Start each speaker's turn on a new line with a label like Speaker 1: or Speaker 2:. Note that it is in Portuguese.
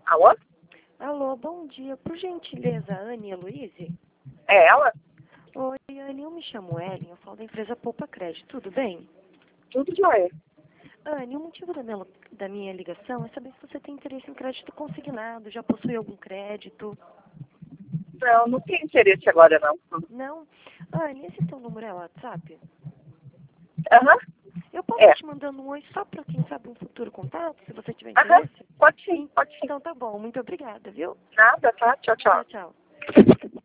Speaker 1: Alô?
Speaker 2: Alô, bom dia. Por gentileza, Anne Heloise?
Speaker 1: É ela?
Speaker 2: Oi, Anne, eu me chamo Ellen, eu falo da empresa Poupa Crédito, tudo bem?
Speaker 1: Tudo jóia.
Speaker 2: Anne, o motivo da minha ligação é saber se você tem interesse em crédito consignado, já possui algum crédito?
Speaker 1: Não, não tenho interesse agora, não.
Speaker 2: Não? Anne, esse teu número é WhatsApp?
Speaker 1: Aham.
Speaker 2: Eu posso
Speaker 1: É.
Speaker 2: te mandando um oi só para quem sabe um futuro contato, se você tiver
Speaker 1: Aham.
Speaker 2: interesse?
Speaker 1: Pode sim, pode sim.
Speaker 2: Então tá bom, muito obrigada, viu?
Speaker 1: Nada, tá? Tchau,
Speaker 2: Tchau,
Speaker 1: tchau.
Speaker 2: tchau.